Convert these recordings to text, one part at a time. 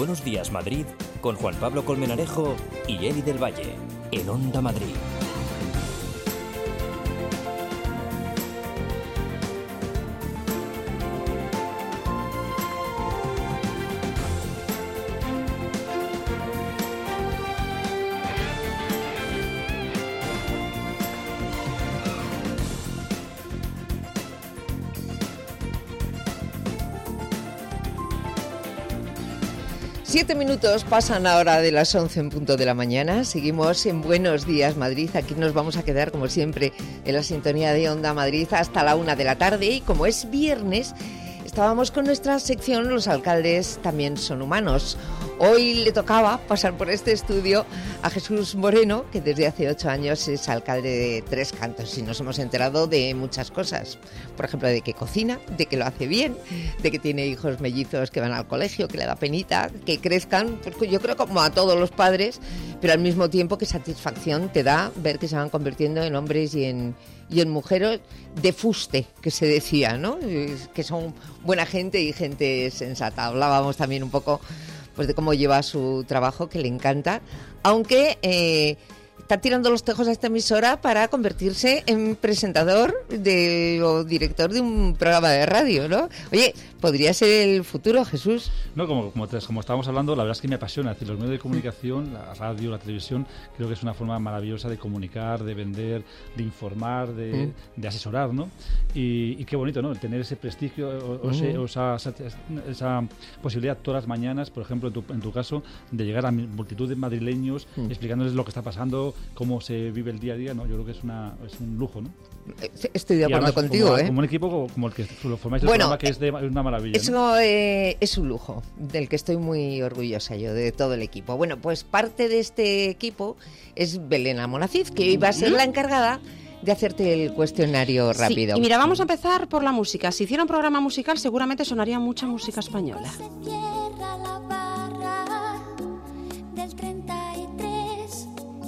Buenos Días Madrid con Juan Pablo Colmenarejo y Eli del Valle en Onda Madrid. Siete minutos pasan ahora de las 11 en punto de la mañana. Seguimos en Buenos Días Madrid. Aquí nos vamos a quedar, como siempre, en la sintonía de Onda Madrid hasta la 1 de la tarde. Y como es viernes, estábamos con nuestra sección Los alcaldes también son humanos. Hoy le tocaba pasar por este estudio a Jesús Moreno, que desde hace 8 años es alcalde de Tres Cantos, y nos hemos enterado de muchas cosas. Por ejemplo, de que cocina, de que lo hace bien, de que tiene hijos mellizos que van al colegio, que le da penita, que crezcan, pues yo creo como a todos los padres, pero al mismo tiempo qué satisfacción te da ver que se van convirtiendo en hombres y en mujeres de fuste, que se decía, ¿no? Que son buena gente y gente sensata. Hablábamos también un poco pues de cómo lleva su trabajo, que le encanta, aunque está tirando los tejos a esta emisora para convertirse en presentador o director de un programa de radio, ¿no? Oye, podría ser el futuro, Jesús. No, como estábamos hablando, la verdad es que me apasiona. Es decir, los medios de comunicación, la radio, la televisión, creo que es una forma maravillosa de comunicar, de vender, de informar, de asesorar, ¿no? Y qué bonito, ¿no? Tener ese prestigio esa posibilidad todas las mañanas, por ejemplo, en tu caso, de llegar a multitud de madrileños explicándoles lo que está pasando, cómo se vive el día a día, ¿no? Yo creo que es un lujo, ¿no? Estoy de acuerdo contigo, como un equipo como el que lo formáis, bueno, programa, que es una maravilla. Eso, ¿no? Es un lujo, del que estoy muy orgullosa yo, de todo el equipo. Bueno, pues parte de este equipo es Belén Almonacid, que hoy va a ser la encargada de hacerte el cuestionario rápido. Sí, y mira, vamos a empezar por la música. Si hiciera un programa musical, seguramente sonaría mucha música española. Se cierra la barra del 33,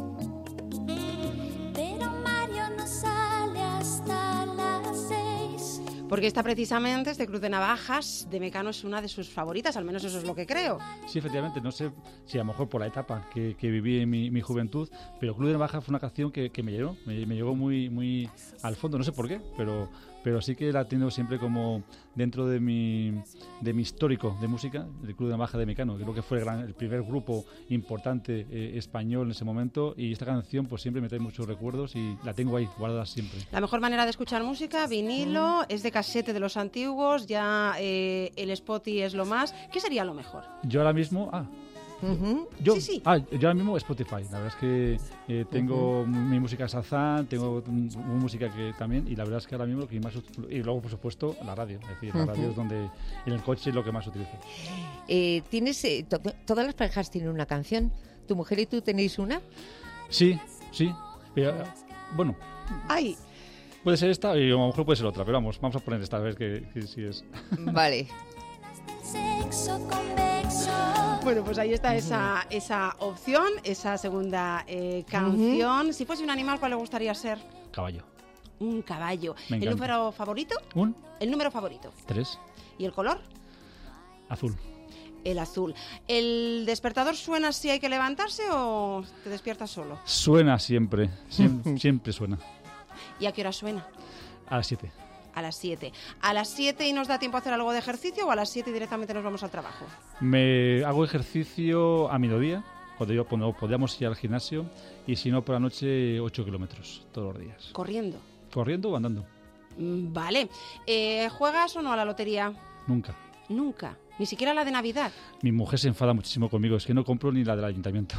pero Mario no sale hasta las 6. Porque esta precisamente, este Cruz de Navajas de Mecano, es una de sus favoritas, al menos eso es lo que creo. Sí, efectivamente, no sé si a lo mejor por la etapa que viví en mi juventud, pero Cruz de Navajas fue una canción que me llegó muy, muy al fondo, no sé por qué, pero sí que la tengo siempre como dentro de mi histórico de música, del Club de Navaja de Mecano, que creo que fue el primer grupo importante español en ese momento, y esta canción pues siempre me trae muchos recuerdos y la tengo ahí, guardada siempre. La mejor manera de escuchar música, vinilo, es de casete de los antiguos, ya el Spotify es lo más. ¿Qué sería lo mejor? Yo ahora mismo... Yo ahora mismo Spotify. La verdad es que tengo mi música Shazam, tengo música que también, y la verdad es que ahora mismo lo que más y luego por supuesto la radio, es decir, la radio es donde en el coche es lo que más utilizo. ¿Tienes todas las parejas tienen una canción? ¿Tu mujer y tú tenéis una? Sí, pero, bueno. ¡Ay! Puede ser esta y a lo mejor puede ser otra, pero vamos a poner esta a ver que sí es. Vale. Sexo convexo. Bueno, pues ahí está esa opción, esa segunda canción. Si fuese un animal, ¿cuál le gustaría ser? Caballo. Un caballo. ¿El número favorito? El número favorito. 3. ¿Y el color? Azul. El azul. ¿El despertador suena si hay que levantarse o te despiertas solo? Suena siempre suena. ¿Y a qué hora suena? A las 7. A las 7. ¿A las 7 y nos da tiempo a hacer algo de ejercicio o a las 7 directamente nos vamos al trabajo? Me hago ejercicio a mediodía, cuando podíamos ir al gimnasio, y si no por la noche 8 kilómetros todos los días. ¿Corriendo? ¿Corriendo o andando? Vale. ¿Juegas o no a la lotería? Nunca. Nunca. Ni siquiera la de Navidad. Mi mujer se enfada muchísimo conmigo, es que no compro ni la del ayuntamiento.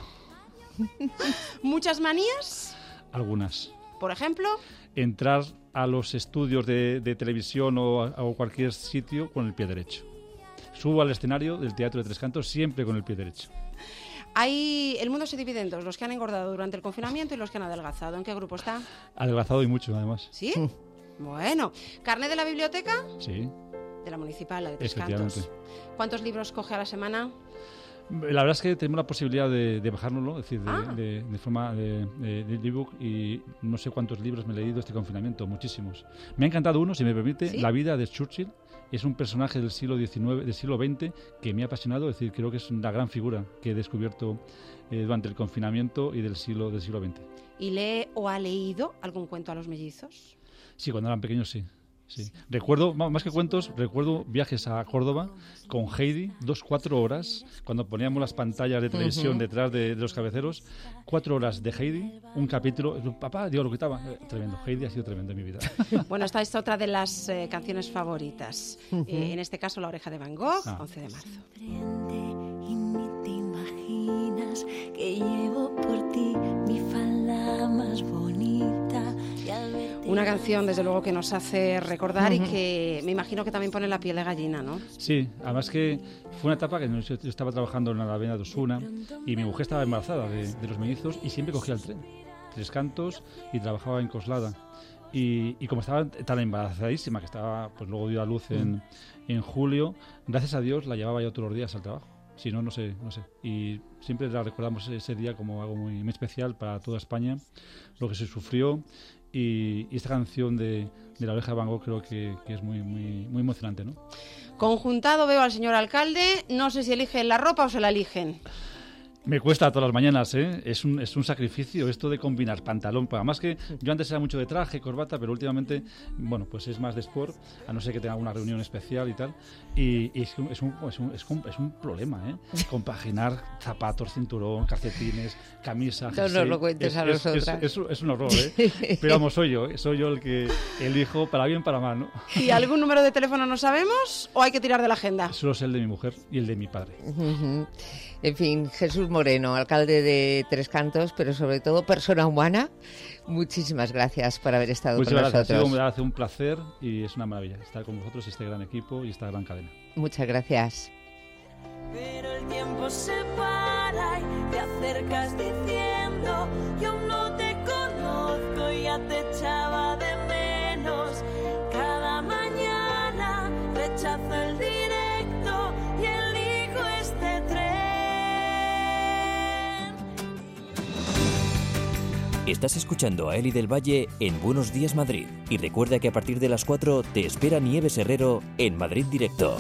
¿Muchas manías? Algunas. Por ejemplo, entrar a los estudios de televisión o cualquier sitio con el pie derecho. Subo al escenario del Teatro de Tres Cantos siempre con el pie derecho. El mundo se divide en dos, los que han engordado durante el confinamiento y los que han adelgazado. ¿En qué grupo está? Adelgazado y mucho, además. ¿Sí? Bueno. ¿Carné de la biblioteca? Sí. De la municipal, la de Tres Cantos. ¿Cuántos libros coge a la semana? La verdad es que tenemos la posibilidad de bajárnoslo, es decir, de forma de ebook, y no sé cuántos libros me he leído este confinamiento, muchísimos. Me ha encantado uno, si me permite, ¿sí? La vida de Churchill, Es un personaje del siglo XIX, del siglo XX, que me ha apasionado. Es decir, creo que es una gran figura que he descubierto durante el confinamiento y del siglo XX. ¿Y lee o ha leído algún cuento a los mellizos? Sí, cuando eran pequeños, sí. Recuerdo, más que cuentos, recuerdo viajes a Córdoba con Heidi, 4 horas, cuando poníamos las pantallas de televisión detrás de los cabeceros, 4 horas de Heidi, un capítulo, papá, Dios, lo quitaba. Tremendo, Heidi ha sido tremendo en mi vida. Bueno, esta es otra de las canciones favoritas. En este caso, La oreja de Van Gogh, 11 de marzo. Y ni te imaginas que llevo por ti mi falda más bonita. Una canción, desde luego, que nos hace recordar y que me imagino que también pone la piel de gallina, ¿no? Sí, además que fue una etapa que yo estaba trabajando en la Alameda de Osuna y mi mujer estaba embarazada de los mellizos y siempre cogía el tren. 3 Cantos y trabajaba en Coslada. Y como estaba tan embarazadísima, que estaba, pues luego dio a luz en julio, gracias a Dios la llevaba yo todos los días al trabajo. Si no, no sé. Y siempre la recordamos ese día como algo muy, muy especial para toda España, lo que se sufrió. Y esta canción de La oreja de Van Gogh creo que es muy, muy, muy emocionante, ¿no? Conjuntado veo al señor alcalde, no sé si eligen la ropa o se la eligen. Me cuesta todas las mañanas, ¿eh? Es un sacrificio esto de combinar pantalón. Además que yo antes era mucho de traje, corbata, pero últimamente, bueno, pues es más de sport, a no ser que tenga una reunión especial y tal. Y es un problema, ¿eh? Compaginar zapatos, cinturón, calcetines, camisa, No nos lo cuentes a nosotras. Es un horror, ¿eh? Pero vamos, soy yo el que elijo para bien, para mal, ¿no? ¿Y algún número de teléfono no sabemos o hay que tirar de la agenda? Solo es el de mi mujer y el de mi padre. En fin, Jesús Moreno, alcalde de 3 Cantos, pero sobre todo persona humana, muchísimas gracias por haber estado con nosotros. Muchas gracias, ha sido un placer y es una maravilla estar con vosotros, este gran equipo y esta gran cadena. Muchas gracias. Pero el tiempo se para y te acercas diciendo: yo aún no te conozco y ya te echaba de menos. Cada mañana rechazo el directo y elijo este tren. Estás escuchando a Eli del Valle en Buenos Días Madrid. Y recuerda que a partir de las 4 te espera Nieves Herrero en Madrid Directo.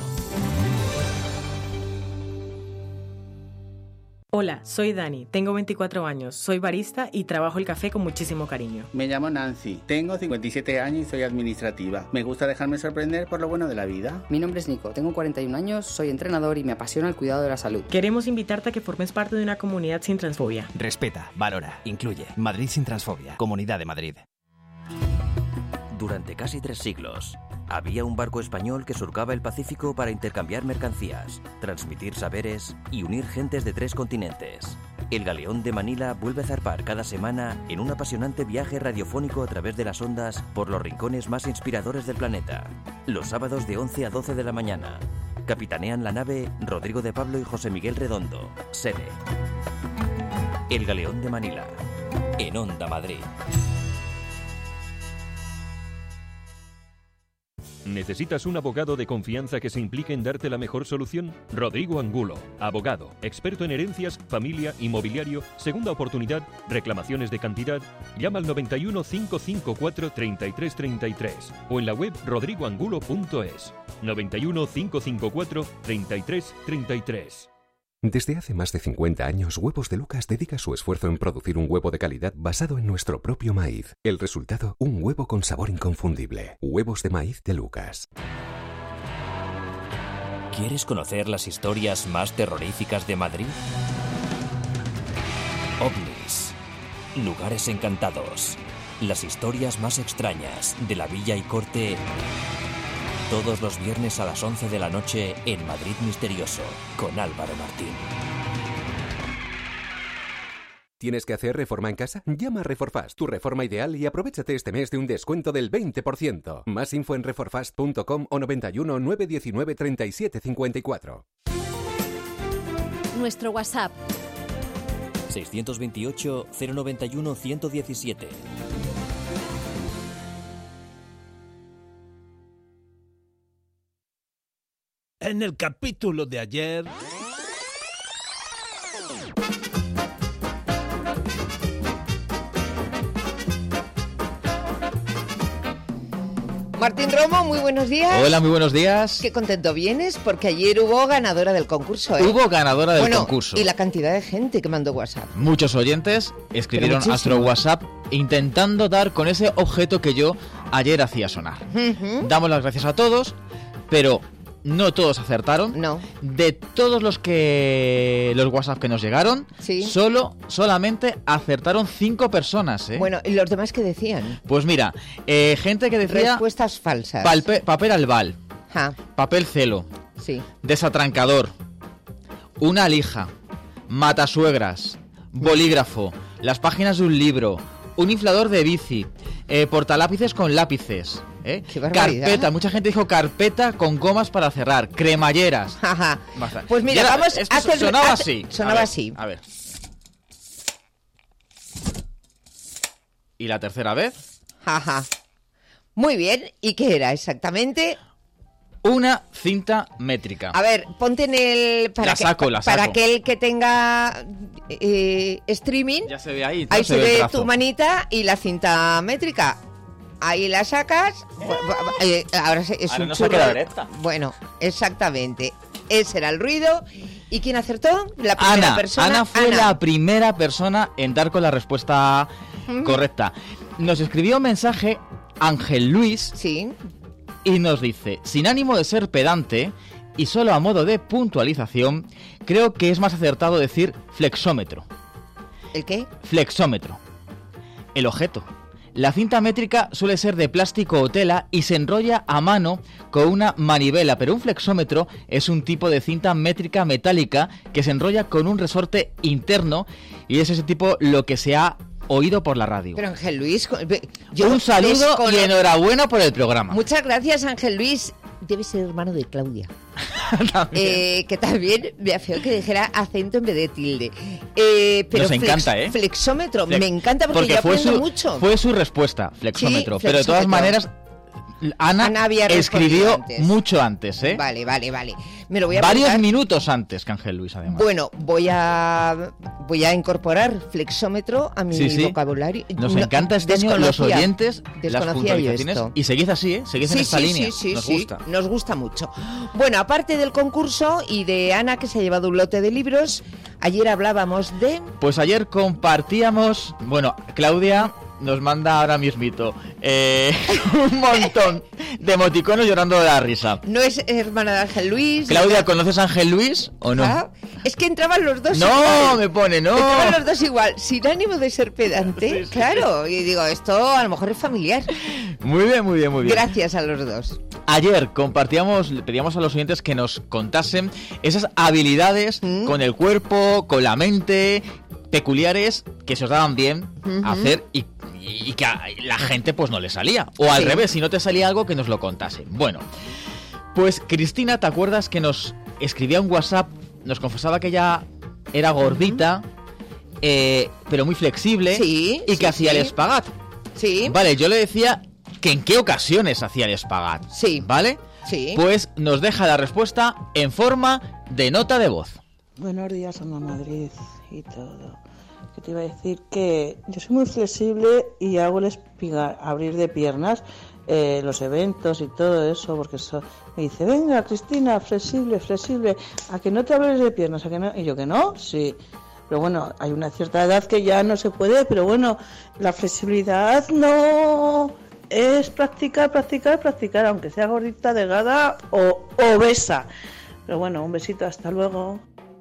Hola, soy Dani, tengo 24 años, soy barista y trabajo el café con muchísimo cariño. Me llamo Nancy, tengo 57 años y soy administrativa. Me gusta dejarme sorprender por lo bueno de la vida. Mi nombre es Nico, tengo 41 años, soy entrenador y me apasiona el cuidado de la salud. Queremos invitarte a que formes parte de una comunidad sin transfobia. Respeta, valora, incluye. Madrid sin transfobia. Comunidad de Madrid. Durante casi 3 siglos, había un barco español que surcaba el Pacífico para intercambiar mercancías, transmitir saberes y unir gentes de 3 continentes. El Galeón de Manila vuelve a zarpar cada semana en un apasionante viaje radiofónico a través de las ondas por los rincones más inspiradores del planeta. Los sábados de 11 a 12 de la mañana. Capitanean la nave Rodrigo de Pablo y José Miguel Redondo. Sede: El Galeón de Manila, en Onda Madrid. ¿Necesitas un abogado de confianza que se implique en darte la mejor solución? Rodrigo Angulo, abogado, experto en herencias, familia, inmobiliario, segunda oportunidad, reclamaciones de cantidad. Llama al 91 554 3333 o en la web rodrigoangulo.es. 91 554 3333. Desde hace más de 50 años, Huevos de Lucas dedica su esfuerzo en producir un huevo de calidad basado en nuestro propio maíz. El resultado, un huevo con sabor inconfundible. Huevos de maíz de Lucas. ¿Quieres conocer las historias más terroríficas de Madrid? OVNIs, lugares encantados, las historias más extrañas de la Villa y Corte. Todos los viernes a las 11 de la noche en Madrid Misterioso, con Álvaro Martín. ¿Tienes que hacer reforma en casa? Llama a Reforfast, tu reforma ideal, y aprovéchate este mes de un descuento del 20%. Más info en reforfast.com o 91 919 37 54. Nuestro WhatsApp 628 091 117. En el capítulo de ayer... Martín Romo, muy buenos días. Hola, muy buenos días. Qué contento vienes, porque ayer hubo ganadora del concurso, ¿eh? Hubo ganadora del concurso. Y la cantidad de gente que mandó WhatsApp. Muchos oyentes escribieron a nuestro WhatsApp intentando dar con ese objeto que yo ayer hacía sonar. Damos las gracias a todos, pero no todos acertaron. No. De todos los WhatsApp que nos llegaron, solamente acertaron 5 personas, ¿eh? Bueno, ¿y los demás qué decían? Pues mira, gente que decía... Respuestas falsas. Papel albal, papel celo, desatrancador, una lija, matasuegras, bolígrafo, las páginas de un libro, un inflador de bici, portalápices con lápices, Qué barbaridad. carpeta, mucha gente dijo carpeta con gomas para cerrar, cremalleras. Pues mira, vamos a hacer... Sonaba así. Sonaba así. A ver. ¿Y la tercera vez? Muy bien. ¿Y qué era exactamente? Una cinta métrica. A ver, ponte en el... La saco. Para aquel que tenga streaming... Ya se ve ahí. Ahí se ve tu manita y la cinta métrica. Ahí la sacas. Ahora es ahora un no churro. se queda recta. Bueno, exactamente. Ese era el ruido. ¿Y quién acertó? La primera persona. Ana fue la primera persona en dar con la respuesta correcta. Nos escribió un mensaje Ángel Luis. Sí. Y nos dice: sin ánimo de ser pedante y solo a modo de puntualización, creo que es más acertado decir flexómetro. ¿El qué? Flexómetro. El objeto. La cinta métrica suele ser de plástico o tela y se enrolla a mano con una manivela, pero un flexómetro es un tipo de cinta métrica metálica que se enrolla con un resorte interno y es ese tipo lo que se ha oído por la radio. Pero Ángel Luis... Un saludo y enhorabuena por el programa. Muchas gracias, Ángel Luis. Debe ser hermano de Claudia. Que también me afeó que dijera acento en vez de tilde. Pero nos encanta, flexómetro, me encanta porque yo aprendo mucho. Fue su respuesta, flexómetro. Sí, pero de todas maneras, Ana había escribió antes. Mucho antes, ¿eh? Vale. Me lo voy a varios apuntar. minutos antes que Ángel Luis, además. Bueno, voy a incorporar flexómetro a mi vocabulario. Nos encanta este año los oyentes, las puntualizaciones. Y seguid así, seguid en esta línea. Nos gusta. Nos gusta mucho. Bueno, aparte del concurso y de Ana, que se ha llevado un lote de libros, ayer hablábamos de... Pues ayer compartíamos... Bueno, Claudia nos manda ahora mismito un montón de emoticonos llorando de la risa. No es hermana de Ángel Luis. Claudia, ¿conoces a Ángel Luis o no? Es que entraban los dos igual. Me pone, no. Entraban los dos igual, sin ánimo de ser pedante. Claro, y digo, esto a lo mejor es familiar. Muy bien. Gracias a los dos. Ayer pedíamos a los oyentes que nos contasen esas habilidades con el cuerpo, con la mente, peculiares que se os daban bien hacer y que a la gente pues no le salía. O al revés, si no te salía algo, que nos lo contasen. Bueno, pues Cristina, ¿te acuerdas que nos escribía un WhatsApp? Nos confesaba que ella era gordita, pero muy flexible y que hacía el espagat. Sí. Vale, yo le decía que en qué ocasiones hacía el espagat. Sí. ¿Vale? Sí. Pues nos deja la respuesta en forma de nota de voz. Buenos días, Onda Madrid y todo. Que te iba a decir que yo soy muy flexible y hago el abrir de piernas, los eventos y todo eso, porque me dice, venga Cristina, flexible, a que no te hables de piernas, a que no, y yo que no, sí. Pero bueno, hay una cierta edad que ya no se puede, pero bueno, la flexibilidad no es practicar, aunque sea gordita, delgada o obesa. Pero bueno, un besito, hasta luego.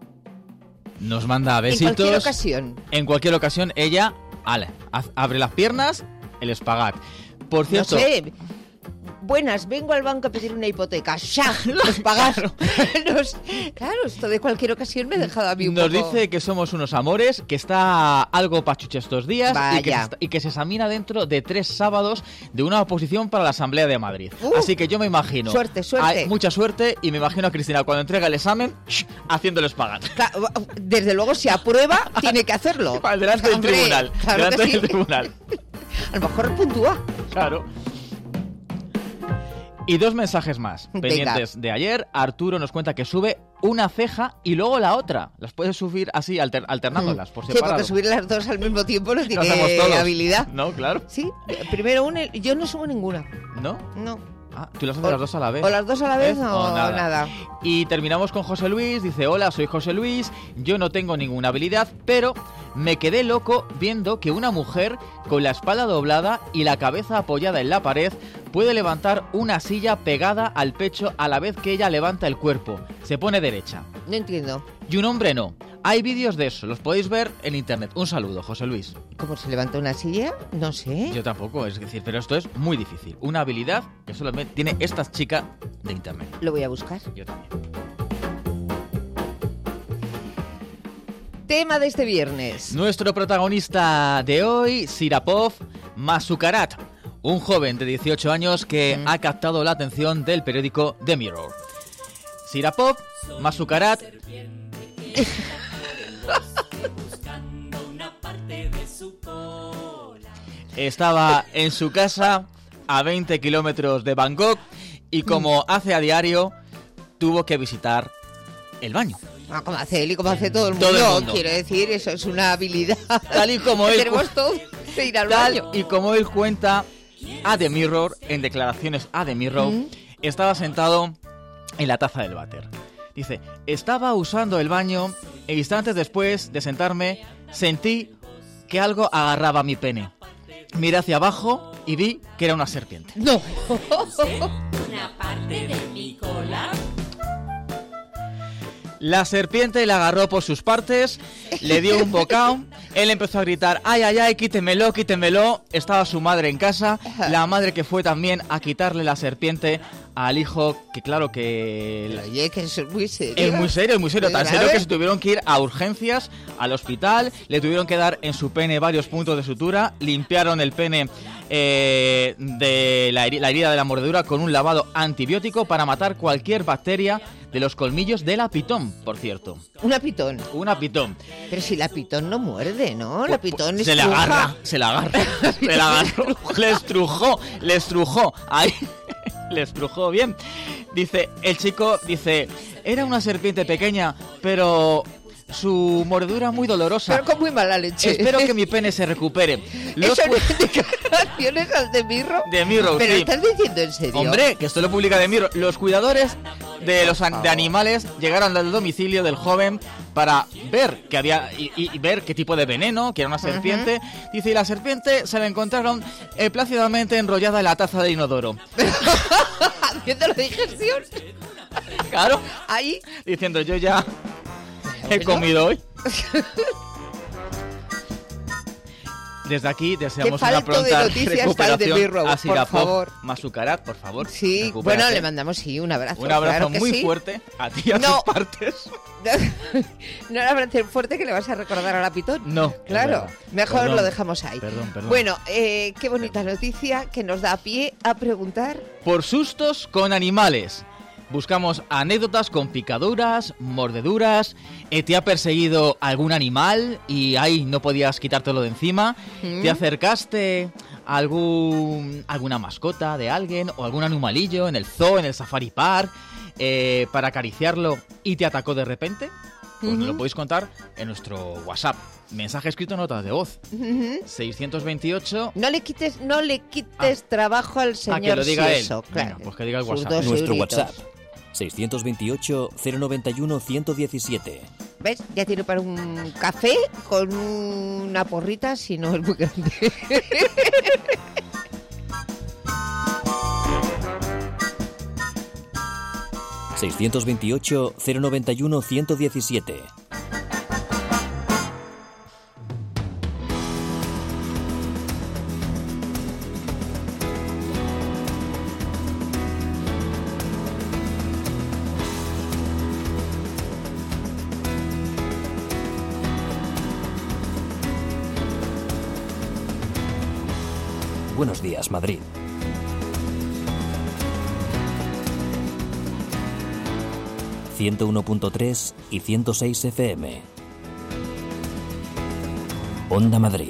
Nos manda besitos. En cualquier ocasión. Ella, abre las piernas, el espagat. Por cierto... No sé. Buenas, vengo al banco a pedir una hipoteca. ¡Ya! Los pagar. Claro, esto de cualquier ocasión me ha dejado a mí un Nos poco... dice que somos unos amores, que está algo pachuche estos días y que se examina dentro de 3 sábados de una oposición para la Asamblea de Madrid. Así que yo me imagino... Suerte. Hay mucha suerte y me imagino a Cristina cuando entrega el examen haciendo el espagat. Desde luego, si aprueba, tiene que hacerlo. Delante del tribunal. Claro delante del tribunal. A lo mejor puntúa. Claro. Y 2 mensajes más pendientes de ayer. Arturo nos cuenta que sube una ceja y luego la otra. Las puedes subir así, alternándolas por separado. Sí, porque subir las dos al mismo tiempo no tiene habilidad. No, claro. Sí, primero una. Yo no subo ninguna. ¿No? No. Ah, ¿tú las haces las dos a la vez? ¿O las dos a la vez o nada? Y terminamos con José Luis. Dice, hola, soy José Luis. Yo no tengo ninguna habilidad, pero me quedé loco viendo que una mujer con la espalda doblada y la cabeza apoyada en la pared puede levantar una silla pegada al pecho a la vez que ella levanta el cuerpo. Se pone derecha. No entiendo. Y un hombre no. Hay vídeos de eso, los podéis ver en internet. Un saludo, José Luis. ¿Cómo se levanta una silla? No sé. Yo tampoco, es decir, pero esto es muy difícil. Una habilidad que solamente tiene esta chica de internet. Lo voy a buscar. Yo también. Tema de este viernes. Nuestro protagonista de hoy, Sirapov Masukarat, un joven de 18 años que ha captado la atención del periódico The Mirror. Sirapov Masukarat estaba en su casa a 20 kilómetros de Bangkok y como hace a diario, tuvo que visitar el baño. Como hace él y como hace todo el mundo. Quiero decir, eso es una habilidad. Tal y como él tenemos todos de ir al baño. Y como él cuenta a The Mirror, en declaraciones a The Mirror, estaba sentado en la taza del váter. Dice, estaba usando el baño e instantes después de sentarme sentí que algo agarraba mi pene. Miré hacia abajo y vi que era una serpiente. ¡No! Una parte de mi cola. La serpiente le agarró por sus partes, le dio un bocado, él empezó a gritar, ¡ay, ay, ay, quítemelo, quítemelo! Estaba su madre en casa, la madre que fue también a quitarle la serpiente al hijo, que claro que... Oye, que es muy serio. Es muy serio, tan serio que se tuvieron que ir a urgencias al hospital, le tuvieron que dar en su pene varios puntos de sutura, limpiaron el pene de la herida de la mordedura con un lavado antibiótico para matar cualquier bacteria de los colmillos de la pitón, por cierto. ¿Una pitón? Una pitón. Pero si la pitón no muerde, ¿no? La pitón se la agarra. Le estrujó. Ahí, le estrujó bien. Dice, el chico dice, era una serpiente pequeña, pero su mordedura muy dolorosa. Pero con muy mala leche. Espero que mi pene se recupere. ¿Eso no es declaraciones al The Mirror? The Mirror, ¿Pero sí. estás diciendo en serio? Hombre, que esto lo publica The Mirror. Los cuidadores de animales llegaron al domicilio del joven para ver que había y ver qué tipo de veneno, que era una serpiente. Dice, y la serpiente se la encontraron plácidamente enrollada en la taza de inodoro. Haciendo la digestión. Claro. Ahí. Diciendo, yo ya he comido hoy. Desde aquí deseamos una pronta recuperación a Sirapov Masukarat, por favor. Sí, bueno, le mandamos un abrazo. Un abrazo claro muy fuerte a ti y a tus partes. No le abrazo fuerte que le vas a recordar a la pitón. No. Claro, mejor lo dejamos ahí. Perdón. Bueno, qué bonita noticia que nos da pie a preguntar. Por sustos con animales. Buscamos anécdotas con picaduras, mordeduras. ¿Te ha perseguido algún animal y ahí no podías quitártelo de encima? ¿Te acercaste a alguna mascota de alguien o algún animalillo en el zoo, en el safari park, para acariciarlo y te atacó de repente? Pues nos lo podéis contar en nuestro WhatsApp. Mensaje escrito, notas de voz. 628... No le quites trabajo al señor. Que lo diga él. Claro. Venga, pues que diga el WhatsApp. Nuestro WhatsApp. 628-091-117. ¿Ves? Ya tiene para un café con una porrita, si no es muy grande. ...628-091-117. Buenos días, Madrid. ...101.3 y 106 FM. Onda Madrid.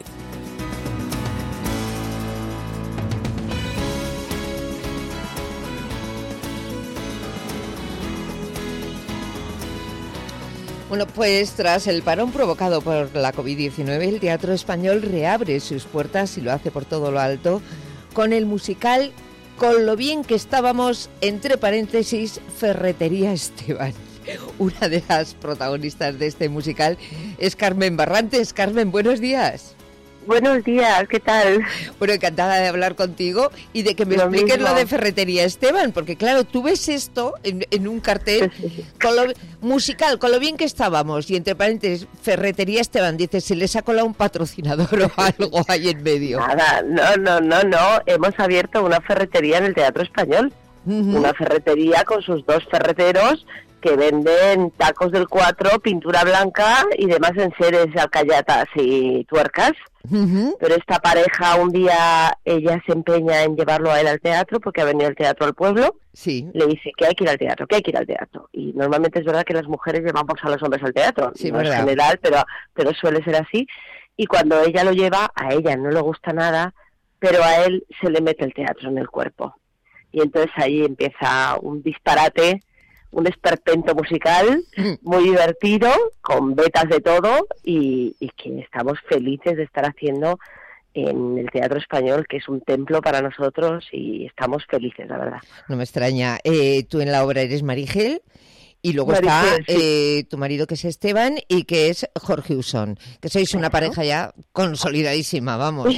Bueno, pues tras el parón provocado por la COVID-19, el Teatro Español reabre sus puertas y lo hace por todo lo alto con el musical con lo bien que estábamos, entre paréntesis, Ferretería Esteban. Una de las protagonistas de este musical es Carmen Barrantes. Carmen, buenos días. Buenos días, ¿qué tal? Bueno, encantada de hablar contigo y de que me expliques lo de Ferretería Esteban, porque claro, tú ves esto en un cartel con lo, musical, con lo bien que estábamos, y entre paréntesis, Ferretería Esteban, dices, ¿se les ha colado un patrocinador o algo ahí en medio? Nada, no, hemos abierto una ferretería en el Teatro Español, una ferretería con sus 2 ferreteros que venden tacos del 4, pintura blanca y demás enseres, alcayatas y tuercas. Pero esta pareja un día, ella se empeña en llevarlo a él al teatro porque ha venido el teatro al pueblo. Sí. Le dice que hay que ir al teatro, que hay que ir al teatro. Y normalmente es verdad que las mujeres llevamos a los hombres al teatro, sí, no verdad. es general, pero suele ser así. Y cuando ella lo lleva, a ella no le gusta nada, pero a él se le mete el teatro en el cuerpo. Y entonces ahí empieza un disparate, un esperpento musical muy divertido, con vetas de todo, y que estamos felices de estar haciendo en el Teatro Español, que es un templo para nosotros, y estamos felices, la verdad. No me extraña. Tú en la obra eres Marigel, y luego Marigel, está tu marido, que es Esteban, y que es Jorge Usón, que sois una pareja ya consolidadísima, vamos.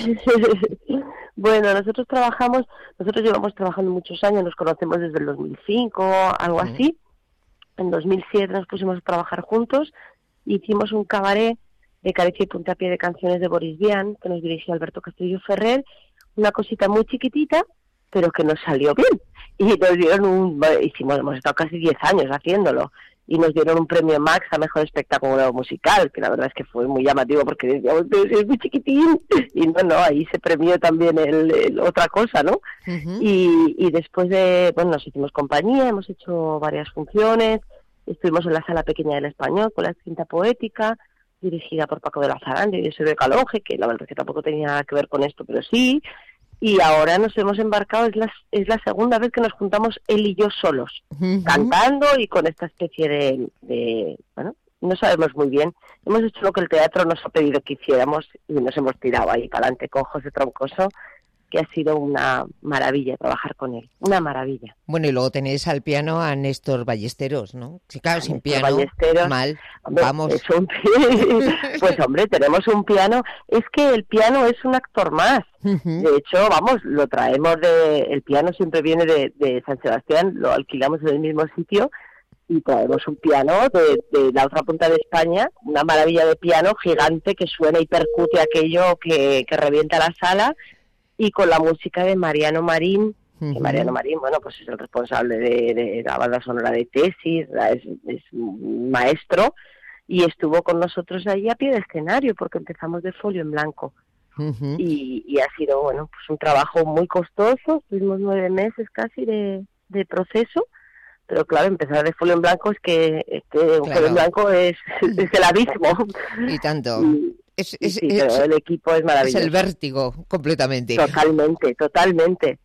Bueno, nosotros llevamos trabajando muchos años, nos conocemos desde el 2005, algo así. En 2007 nos pusimos a trabajar juntos, hicimos un cabaret de Caricia y puntapié de canciones de Boris Vian, que nos dirigía Alberto Castillo Ferrer, una cosita muy chiquitita, pero que nos salió bien. Y nos dieron hemos estado casi 10 años haciéndolo, y nos dieron un premio Max a Mejor Espectáculo Musical, que la verdad es que fue muy llamativo porque decíamos, pero es muy chiquitín, y no, ahí se premió también el otra cosa, ¿no? Y después nos hicimos compañía, hemos hecho varias funciones, estuvimos en la Sala Pequeña del Español con la Cinta Poética, dirigida por Paco de la Zaranda y de Eusebio Calonge, que la verdad es que tampoco tenía nada que ver con esto, pero sí. Y ahora nos hemos embarcado, es la segunda vez que nos juntamos él y yo solos, cantando y con esta especie de no sabemos muy bien. Hemos hecho lo que el teatro nos ha pedido que hiciéramos y nos hemos tirado ahí para adelante con José Troncoso, que ha sido una maravilla trabajar con él, una maravilla. Bueno, y luego tenéis al piano a Néstor Ballesteros, ¿no? Sí, claro, sin piano, Ballesteros, mal, hombre, vamos. Pues hombre, tenemos un piano, es que el piano es un actor más. De hecho, lo traemos el piano siempre viene de San Sebastián, lo alquilamos en el mismo sitio y traemos un piano de la otra punta de España, una maravilla de piano gigante que suena y percute aquello que revienta la sala, y con la música de Mariano Marín, que Mariano Marín, pues es el responsable de la banda sonora de Tesis, es un maestro, y estuvo con nosotros ahí a pie de escenario, porque empezamos de folio en blanco. Y ha sido, pues un trabajo muy costoso, tuvimos 9 meses casi de proceso, pero claro, empezar de folio en blanco es que un folio en blanco es el abismo. Y tanto. Pero el equipo es maravilloso. Es el vértigo, completamente. Totalmente.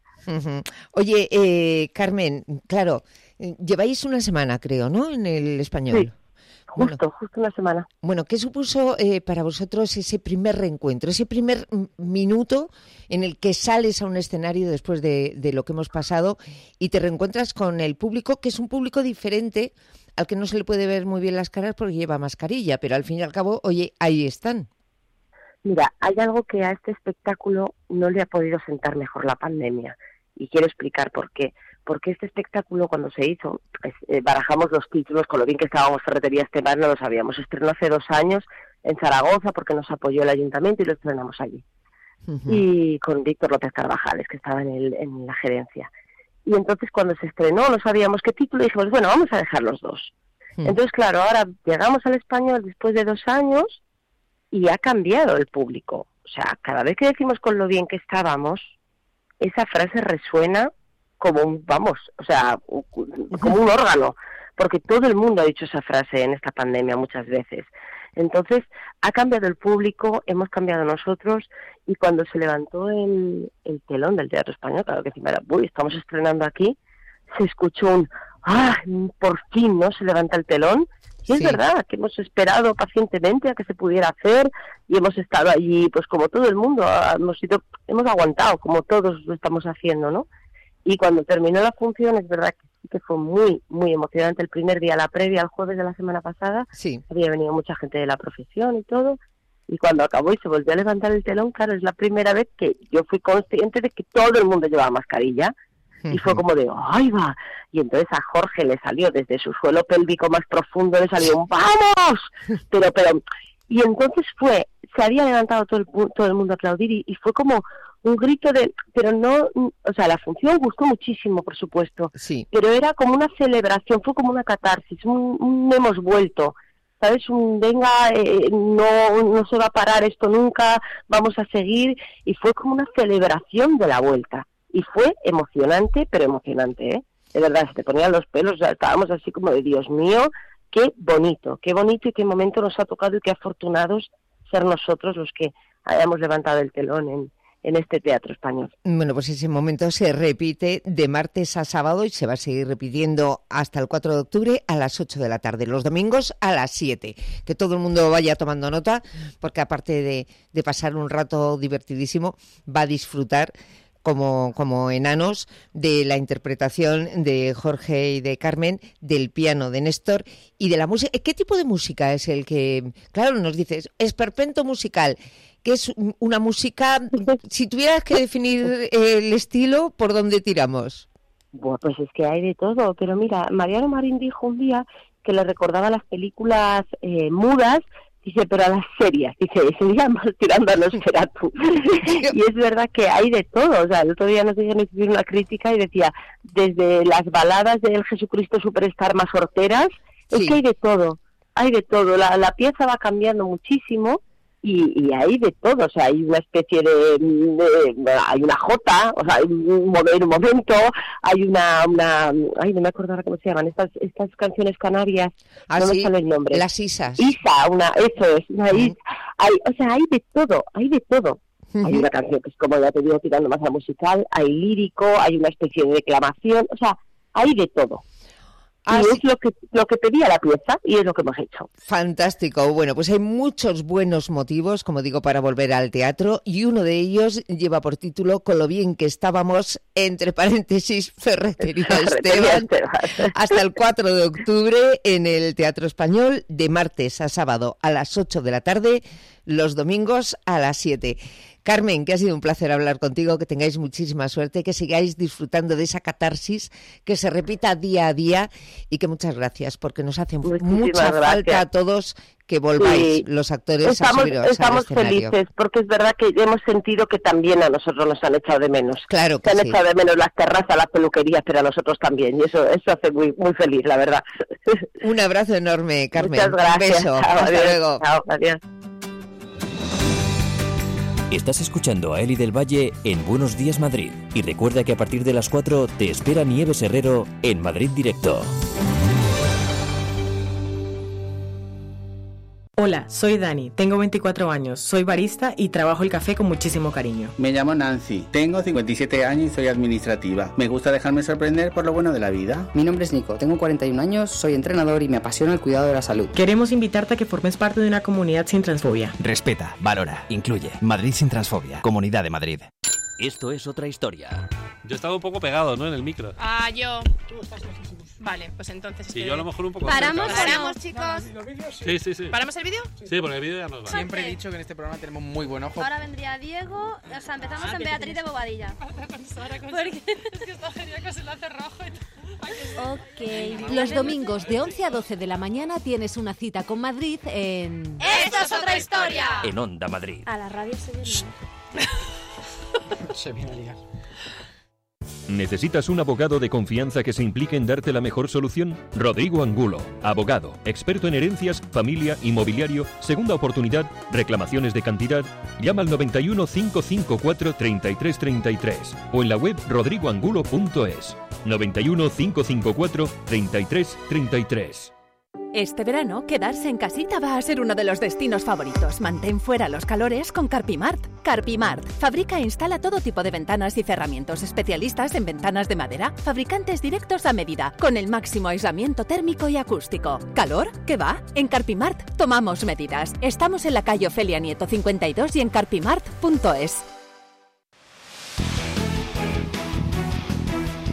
Oye, Carmen, claro, lleváis una semana, creo, ¿no?, en el Español. Sí, justo una semana. Bueno, ¿qué supuso para vosotros ese primer reencuentro, ese primer minuto en el que sales a un escenario después de lo que hemos pasado y te reencuentras con el público, que es un público diferente, al que no se le puede ver muy bien las caras porque lleva mascarilla, pero al fin y al cabo, oye, ahí están? Mira, hay algo que a este espectáculo no le ha podido sentar mejor la pandemia, y quiero explicar por qué. Porque este espectáculo, cuando se hizo, barajamos los títulos, con lo bien que estábamos Ferretería Esteban, no lo sabíamos. Estrenó hace 2 años en Zaragoza porque nos apoyó el ayuntamiento y lo estrenamos allí. Y con Víctor López Carvajales, que estaba en la gerencia. Y entonces cuando se estrenó no sabíamos qué título y dijimos, bueno, vamos a dejar los 2. Entonces, claro, ahora llegamos al Español después de 2 años y ha cambiado el público. O sea, cada vez que decimos con lo bien que estábamos, esa frase resuena como como un órgano, porque todo el mundo ha dicho esa frase en esta pandemia muchas veces. Entonces, ha cambiado el público, hemos cambiado nosotros, y cuando se levantó el telón del Teatro Español, claro que encima era, estamos estrenando aquí, se escuchó un, por fin, ¿no?, se levanta el telón. Y es verdad que hemos esperado pacientemente a que se pudiera hacer, y hemos estado allí, pues como todo el mundo, hemos aguantado, como todos lo estamos haciendo, ¿no? Y cuando terminó la función, es verdad que sí que fue muy, muy emocionante el primer día, la previa, el jueves de la semana pasada. Sí. Había venido mucha gente de la profesión y todo. Y cuando acabó y se volvió a levantar el telón, claro, es la primera vez que yo fui consciente de que todo el mundo llevaba mascarilla. Y fue como de, ¡ay, va! Y entonces a Jorge le salió desde su suelo pélvico más profundo, le salió un ¡vamos! Pero, y entonces se había levantado todo el mundo a aplaudir y fue como un grito pero no, o sea, la función gustó muchísimo, por supuesto, sí, pero era como una celebración, fue como una catarsis, un hemos vuelto, ¿sabes? Venga, no se va a parar esto nunca, vamos a seguir, y fue como una celebración de la vuelta. Y fue emocionante, pero emocionante, ¿eh? De verdad, se te ponían los pelos, o sea, estábamos así como de Dios mío, qué bonito y qué momento nos ha tocado y qué afortunados ser nosotros los que hayamos levantado el telón en este teatro español. Bueno, pues ese momento se repite de martes a sábado y se va a seguir repitiendo hasta el 4 de octubre a las 8 de la tarde, los domingos a las 7. Que todo el mundo vaya tomando nota, porque aparte de pasar un rato divertidísimo, va a disfrutar como enanos de la interpretación de Jorge y de Carmen, del piano de Néstor y de la música. ¿Qué tipo de música es el que, claro, nos dices, esperpento musical, que es una música, si tuvieras que definir el estilo, ¿por dónde tiramos? Bueno, pues es que hay de todo, pero mira, Mariano Marín dijo un día que le recordaba las películas mudas. Dice, pero a las serias, dice, sería más tirando a los Nosferatu. Y es verdad que hay de todo, o sea, el otro día nos dijeron una crítica y decía, desde las baladas del Jesucristo Superstar más horteras, sí, es que hay de todo, la pieza va cambiando muchísimo y hay de todo, o sea, hay una especie hay una jota, o sea, hay un momento, hay una ay, no me acuerdo ahora cómo se llaman, estas canciones canarias, no me sale el nombre. Las isas. Eso es, una isa. O sea, hay de todo. Uh-huh. Hay una canción que es, como ya te digo, tirando más a musical, hay lírico, hay una especie de declamación, o sea, hay de todo. Y es lo que pedía la pieza y es lo que hemos hecho. Fantástico. Bueno, pues hay muchos buenos motivos, como digo, para volver al teatro, y uno de ellos lleva por título Con lo bien que estábamos, entre paréntesis, Ferretería Esteban, hasta el 4 de octubre en el Teatro Español, de martes a sábado a las 8 de la tarde, los domingos a las 7. Carmen, que ha sido un placer hablar contigo, que tengáis muchísima suerte, que sigáis disfrutando de esa catarsis, que se repita día a día y que muchas gracias, porque nos hace mucha falta a todos que volváis, sí, los actores, estamos felices, porque es verdad que hemos sentido que también a nosotros nos han echado de menos. Claro que se han echado de menos las terrazas, las peluquerías, pero a nosotros también, y eso hace muy, muy feliz, la verdad. Un abrazo enorme, Carmen. Muchas gracias. Un beso. Chao, hasta luego. Chao, adiós. Estás escuchando a Eli del Valle en Buenos Días Madrid. Y recuerda que a partir de las 4 te espera Nieves Herrero en Madrid Directo. Hola, soy Dani, tengo 24 años, soy barista y trabajo el café con muchísimo cariño. Me llamo Nancy, tengo 57 años y soy administrativa. Me gusta dejarme sorprender por lo bueno de la vida. Mi nombre es Nico, tengo 41 años, soy entrenador y me apasiona el cuidado de la salud. Queremos invitarte a que formes parte de una comunidad sin transfobia. Respeta, valora, incluye. Madrid sin transfobia. Comunidad de Madrid. Esto es otra historia. Yo estaba un poco pegado, ¿no? En el micro. Yo. Tú estás lejísimos. Vale, pues entonces... Sí, yo a lo mejor un poco... Paramos, chicos. Sí. ¿Paramos el vídeo? Sí, porque el vídeo ya nos va. Siempre he dicho que en este programa tenemos muy buen ojo. Ahora vendría Diego, o sea, empezamos en Beatriz de Bobadilla. Porque es que está genial que se le hace rojo y todo. Ok, los domingos de 11 a 12 de la mañana tienes una cita con Madrid en... ¡Esto es otra historia! En Onda Madrid. A la radio se viene. Se viene a ligar. ¿Necesitas un abogado de confianza que se implique en darte la mejor solución? Rodrigo Angulo, abogado, experto en herencias, familia, inmobiliario, segunda oportunidad, reclamaciones de cantidad. Llama al 91 554 3333 o en la web rodrigoangulo.es. 91 554 3333. Este verano, quedarse en casita va a ser uno de los destinos favoritos. Mantén fuera los calores con Carpimart. Carpimart fabrica e instala todo tipo de ventanas y cerramientos, especialistas en ventanas de madera, fabricantes directos a medida, con el máximo aislamiento térmico y acústico. ¿Calor? ¿Qué va? En Carpimart tomamos medidas. Estamos en la calle Ofelia Nieto 52 y en carpimart.es.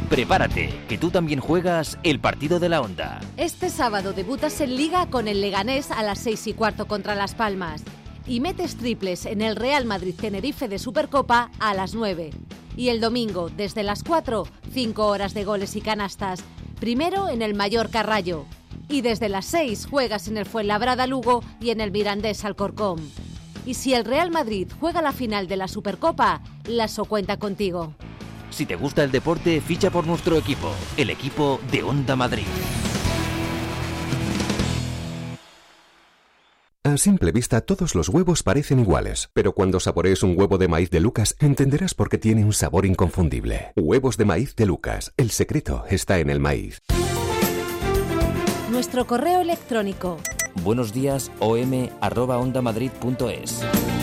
Prepárate, que tú también juegas el partido de la Onda. Este sábado debutas en Liga con el Leganés a las 6:15 contra Las Palmas. Y metes triples en el Real Madrid-Tenerife de Supercopa a las 9. Y el domingo, desde las 4, 5 horas de goles y canastas. Primero en el Mallorca-Rayo. Y desde las 6 juegas en el Fuenlabrada-Lugo y en el Mirandés-Alcorcón. Y si el Real Madrid juega la final de la Supercopa, Lasso cuenta contigo. Si te gusta el deporte, ficha por nuestro equipo, el equipo de Onda Madrid. A simple vista, todos los huevos parecen iguales, pero cuando saborees un huevo de maíz de Lucas, entenderás por qué tiene un sabor inconfundible. Huevos de maíz de Lucas. El secreto está en el maíz. Nuestro correo electrónico. buenosdiasom@ondamadrid.es.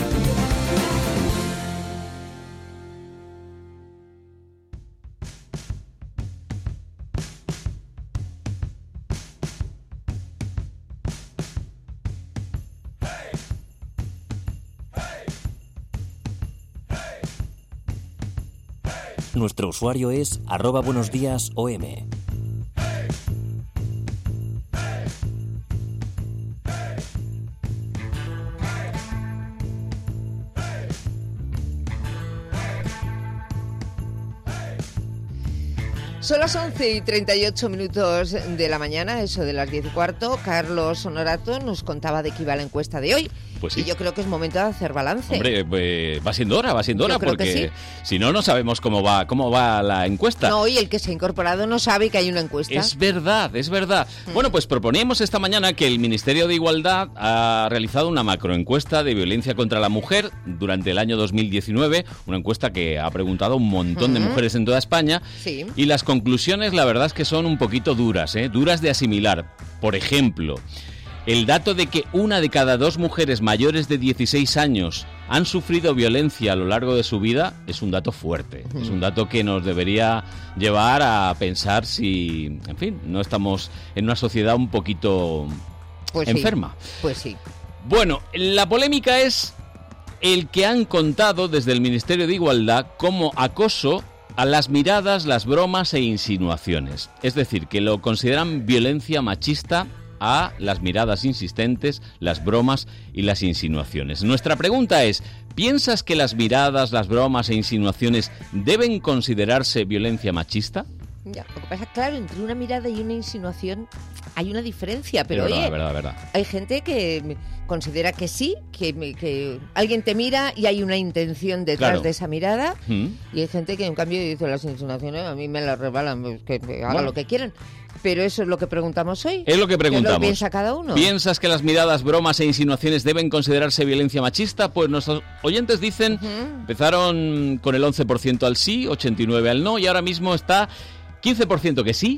Nuestro usuario es @buenosdiasom. Son las 11:38 de la mañana, eso de las 10:15. Carlos Honorato nos contaba de qué iba la encuesta de hoy. Pues sí. Y yo creo que es momento de hacer balance. Hombre, va siendo hora, porque si no, no sabemos cómo va la encuesta. No, y el que se ha incorporado no sabe que hay una encuesta. Es verdad. Bueno, pues proponíamos esta mañana que el Ministerio de Igualdad ha realizado una macroencuesta de violencia contra la mujer durante el año 2019, una encuesta que ha preguntado a un montón de mujeres en toda España. Sí. Y las conclusiones, la verdad es que son un poquito duras, duras de asimilar. Por ejemplo, el dato de que 1 de cada 2 mujeres mayores de 16 años han sufrido violencia a lo largo de su vida es un dato fuerte. Es un dato que nos debería llevar a pensar si, en fin, no estamos en una sociedad un poquito enferma. Pues sí. Bueno, la polémica es el que han contado desde el Ministerio de Igualdad como acoso a las miradas, las bromas e insinuaciones. Es decir, que lo consideran violencia machista a las miradas insistentes, las bromas y las insinuaciones. Nuestra pregunta es, ¿piensas que las miradas, las bromas e insinuaciones deben considerarse violencia machista? Ya, lo que pasa, claro, entre una mirada y una insinuación hay una diferencia, pero verdad. Hay gente que considera que sí, que alguien te mira y hay una intención detrás de esa mirada, y hay gente que en cambio dice las insinuaciones a mí me las rebalan, que haga lo que quieran. Pero eso es lo que preguntamos hoy. Es lo que preguntamos. ¿Qué es lo que piensa cada uno? ¿Piensas que las miradas, bromas e insinuaciones deben considerarse violencia machista? Pues nuestros oyentes dicen, empezaron con el 11% al sí, 89% al no, y ahora mismo está 15% que sí,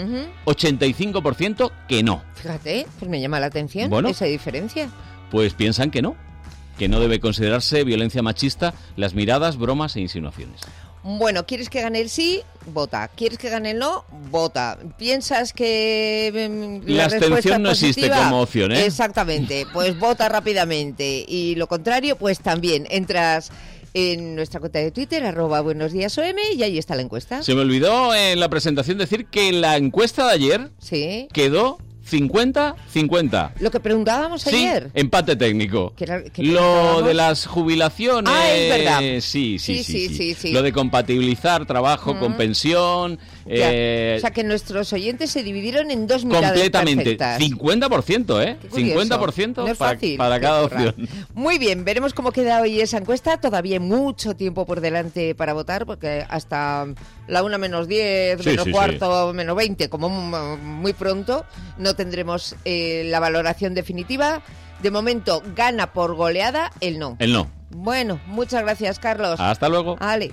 85% que no. Fíjate, pues me llama la atención esa diferencia. Pues piensan que no debe considerarse violencia machista las miradas, bromas e insinuaciones. Bueno, ¿quieres que gane el sí? Vota. ¿Quieres que gane el no? Vota. ¿Piensas que la abstención no existe como opción, ¿eh? Exactamente. Pues vota rápidamente. Y lo contrario, pues también entras en nuestra cuenta de Twitter, @buenosdiasom, y ahí está la encuesta. Se me olvidó en la presentación decir que la encuesta de ayer quedó 50-50. Lo que preguntábamos ayer. Sí, empate técnico. ¿Qué lo de las jubilaciones. Ah, es verdad. Sí. Lo de compatibilizar trabajo con pensión. O sea que nuestros oyentes se dividieron en dos mitades completamente. perfectas. 50%, ¿eh? 50% no es fácil, para cada opción. Muy bien, veremos cómo queda hoy esa encuesta. Todavía hay mucho tiempo por delante para votar, porque hasta la 1 menos 10, menos cuarto, menos 20, como muy pronto, no tendremos la valoración definitiva. De momento, gana por goleada el no. El no. Bueno, muchas gracias, Carlos. Hasta luego. Ale.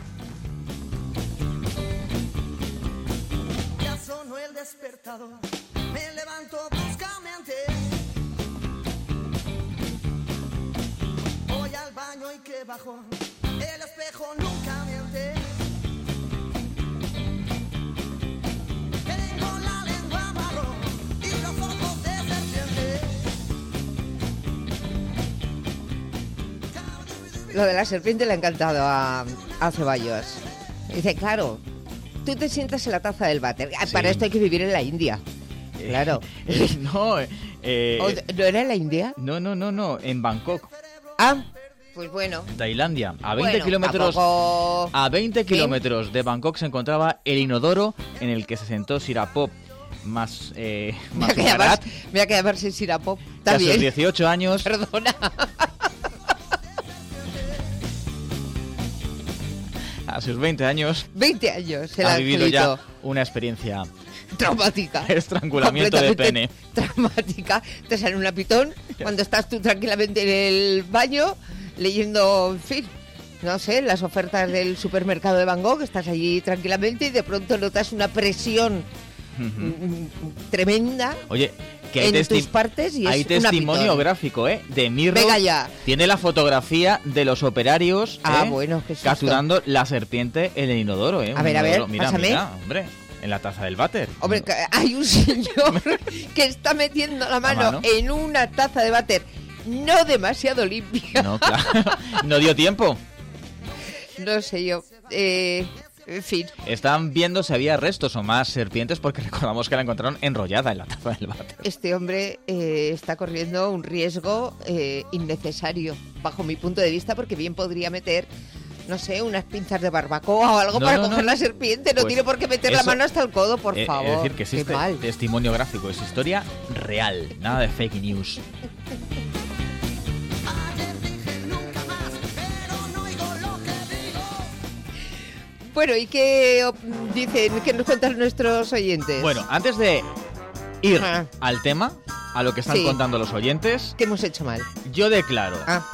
Ya sonó el despertador, me levanto bruscamente. Voy al baño y que bajo, el espejo nunca miente. Tengo la lengua marrón y los ojos de serpiente. Lo de la serpiente le ha encantado a Ceballos. Dice, claro, tú te sientas en la taza del váter. Sí. Para esto hay que vivir en la India. Claro. No, ¿No era en la India? No, en Bangkok. Ah, pues bueno. Tailandia. A 20 Bueno, kilómetros tampoco... a 20 kilómetros de Bangkok se encontraba el inodoro en el que se sentó Sirapop más Marat, Me voy a quedar sin Sirapop. que Está a sus bien. 18 años Perdona. a sus 20 años 20 años. El ha vivido angelito. ya una experiencia Traumática. estrangulamiento de pene. Traumática. Te sale un lapitón cuando estás tú tranquilamente en el baño leyendo, en fin, no sé, las ofertas del supermercado de Bangkok. Estás allí tranquilamente y de pronto notas una presión tremenda. Oye, que hay en tus partes y hay es un testimonio lapitón. gráfico, de Mirro. Venga ya. Tiene la fotografía de los operarios Bueno, qué susto. capturando la serpiente en el inodoro. A Un ver, inodoro. Mira, pásame. mira, hombre, en la taza del váter. Hombre, hay un señor que está metiendo la mano en una taza de váter no demasiado limpia. No, claro. No dio tiempo. No sé yo. En fin. Están viendo si había restos o más serpientes porque recordamos que la encontraron enrollada en la taza del váter. Este hombre está corriendo un riesgo innecesario, bajo mi punto de vista, porque bien podría meter, no sé, unas pinzas de barbacoa o algo para coger la serpiente. No Pues tiene por qué meter la eso, mano hasta el codo, por favor. Es decir, que Qué existe mal. testimonio gráfico, es historia real, nada de fake news. Bueno, ¿y qué dicen? ¿Qué nos cuentan nuestros oyentes? Bueno, antes de ir al tema, a lo que están contando los oyentes... ¿Qué hemos hecho mal? Yo declaro...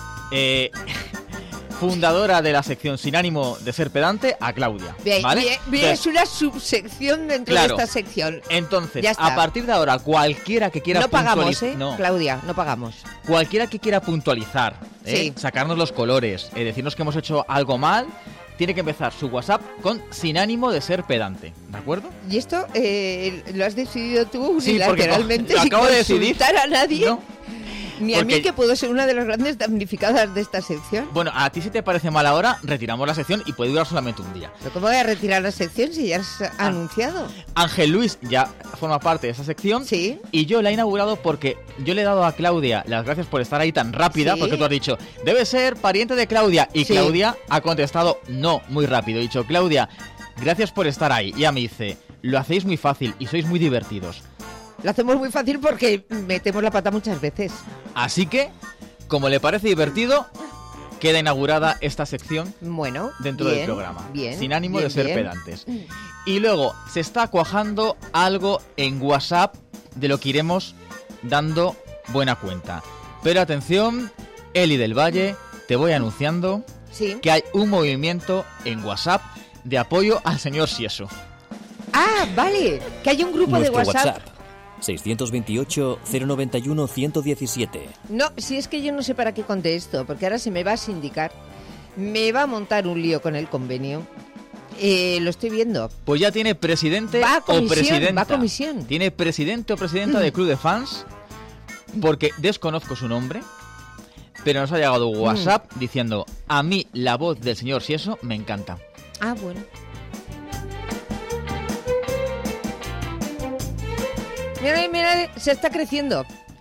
fundadora de la sección Sin ánimo de ser pedante, a Claudia. Bien, ¿vale? bien, Entonces, es una subsección dentro de esta sección. Entonces, Ya está. a partir de ahora, cualquiera que quiera No pagamos, puntualizar... No. Claudia, no pagamos. Cualquiera que quiera puntualizar, Sí. sacarnos los colores, decirnos que hemos hecho algo mal, tiene que empezar su WhatsApp con Sin ánimo de ser pedante, ¿de acuerdo? ¿Y esto lo has decidido tú Sí, porque unilateralmente lo sin acabo de decidir. consultar a nadie? No. Ni a mí, Porque- que puedo ser una de las grandes damnificadas de esta sección. Bueno, a ti si te parece mal ahora, retiramos la sección y puede durar solamente un día. ¿Pero cómo voy a retirar la sección si ya has anunciado? Ángel Luis ya forma parte de esa sección. Sí. Y yo la he inaugurado porque yo le he dado a Claudia las gracias por estar ahí tan rápida, Sí. porque tú has dicho, debe ser pariente de Claudia. Y Sí. Claudia ha contestado, no, muy rápido. He dicho, Claudia, gracias por estar ahí. Y ella me dice, lo hacéis muy fácil y sois muy divertidos. Lo hacemos muy fácil porque metemos la pata muchas veces. Así que, como le parece divertido, queda inaugurada esta sección Bueno, dentro bien, del programa. bien, sin ánimo bien, de ser bien. pedantes. Y luego se está cuajando algo en WhatsApp de lo que iremos dando buena cuenta. Pero atención, Eli del Valle, te voy anunciando que hay un movimiento en WhatsApp de apoyo al señor Sieso. Ah, vale, que hay un grupo Nuestro de WhatsApp. 628 091 117. No, si es que yo no sé para qué conté esto, porque ahora se me va a sindicar. Me va a montar un lío con el convenio. Lo estoy viendo. Pues ya tiene presidente Va a o comisión, presidenta. va a comisión. Tiene presidente o presidenta del club de fans, porque desconozco su nombre, pero nos ha llegado WhatsApp diciendo, a mí la voz del señor Sieso me encanta. Ah, bueno. Mira, se está creciendo.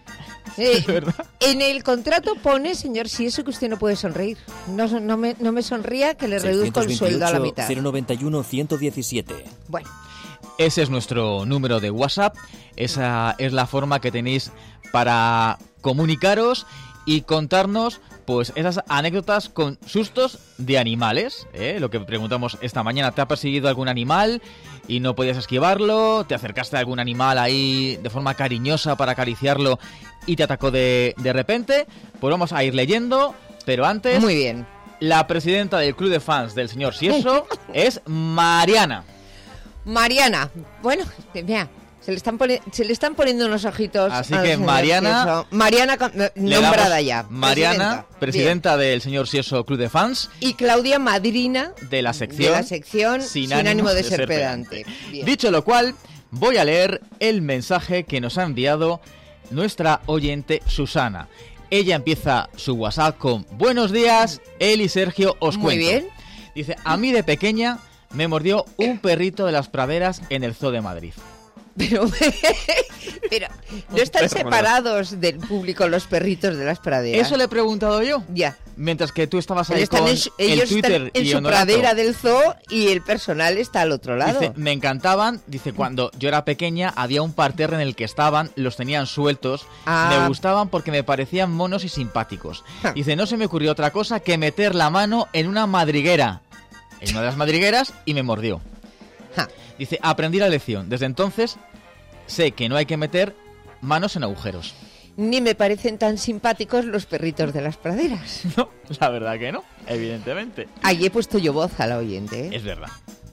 En el contrato pone, señor, si eso que usted no puede sonreír. No me sonría, que le reduzco el sueldo a la mitad. 091 117. Bueno. Ese es nuestro número de WhatsApp. Esa es la forma que tenéis para comunicaros y contarnos pues esas anécdotas con sustos de animales, Lo que preguntamos esta mañana, ¿te ha perseguido algún animal y no podías esquivarlo? ¿Te acercaste a algún animal ahí de forma cariñosa para acariciarlo y te atacó de repente? Pues vamos a ir leyendo, pero antes... Muy bien. La presidenta del club de fans del señor Sieso es Mariana. Mariana. Bueno, mira, se le están poniendo unos ojitos. Así al que señor Mariana... Sieso. Mariana Le nombrada damos ya. Mariana, presidenta del señor Sieso Club de Fans. Y Claudia, madrina de la sección, Sin ánimo de ser pedante. Bien. Dicho lo cual, voy a leer el mensaje que nos ha enviado nuestra oyente Susana. Ella empieza su WhatsApp con: buenos días, él y Sergio os Muy cuento. bien. Dice, a mí de pequeña Me mordió un perrito de las praderas en el Zoo de Madrid. Pero ¿no están separados del público los perritos de las praderas? Eso le he preguntado yo. Ya. Mientras que tú estabas ahí Están con ellos el Twitter están en y su Honorato. pradera del zoo y el personal está al otro lado. Dice, me encantaban. Dice, cuando yo era pequeña había un parterre en el que estaban, los tenían sueltos. Me gustaban porque me parecían monos y simpáticos. Dice, no se me ocurrió otra cosa que meter la mano en una madriguera. En una de las madrigueras y me mordió. Dice, aprendí la lección. Desde entonces sé que no hay que meter manos en agujeros. Ni me parecen tan simpáticos los perritos de las praderas. No, la verdad que no, evidentemente. Ahí he puesto yo voz a la oyente, ¿eh? Es verdad.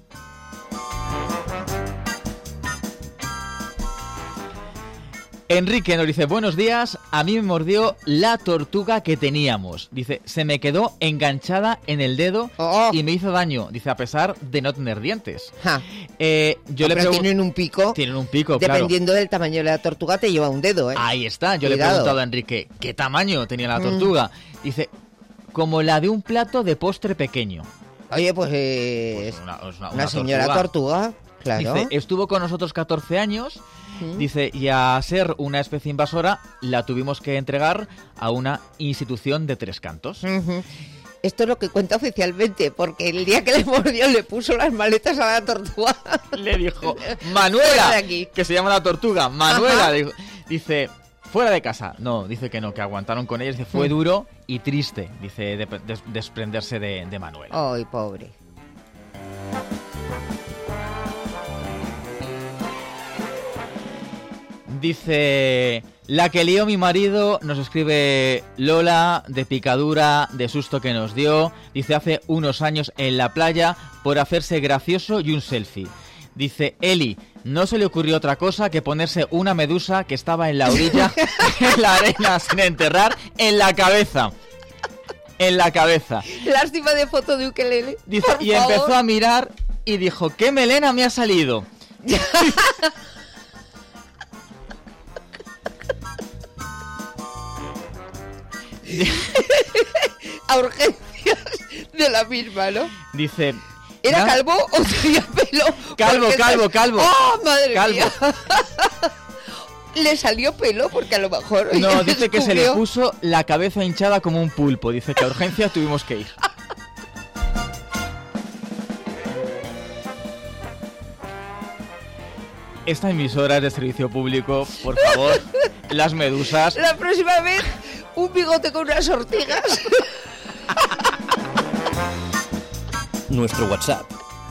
Enrique nos dice, buenos días, a mí me mordió la tortuga que teníamos. Dice, se me quedó enganchada en el dedo y me hizo daño. Dice, a pesar de no tener dientes. Pero tienen un pico. Tienen un pico, claro. Dependiendo del tamaño de la tortuga te lleva un dedo, ¿eh? Ahí está, yo le he preguntado a Enrique, ¿qué tamaño tenía la tortuga? Dice, como la de un plato de postre pequeño. Oye, pues una señora tortuga, claro. Dice, estuvo con nosotros 14 años... Dice, y a ser una especie invasora, la tuvimos que entregar a una institución de Tres Cantos. Esto es lo que cuenta oficialmente, porque el día que le mordió le puso las maletas a la tortuga. Le dijo, Manuela, que se llama la tortuga, Manuela. Dice, fuera de casa. No, dice que no, que aguantaron con ella. Dice, fue duro y triste, dice, desprenderse de Manuela. Ay, pobre. Dice, la que lió mi marido, nos escribe Lola, de picadura, de susto que nos dio. Dice, hace unos años en la playa por hacerse gracioso y un selfie. Dice, Eli, no se le ocurrió otra cosa que ponerse una medusa que estaba en la orilla, en la arena sin enterrar, en la cabeza. En la cabeza. Lástima de foto de ukelele. Dice, y empezó a mirar y dijo, ¿qué melena me ha salido? A urgencias de la misma, ¿no? Dice... ¿Era calvo o tenía pelo? Calvo. ¡Oh, madre mía! ¿Le salió pelo? Porque a lo mejor... No, dice que se le puso la cabeza hinchada como un pulpo. Dice que a urgencias tuvimos que ir. Esta emisora es de servicio público, por favor. Las medusas... La próxima vez, un bigote con unas ortigas. Nuestro WhatsApp,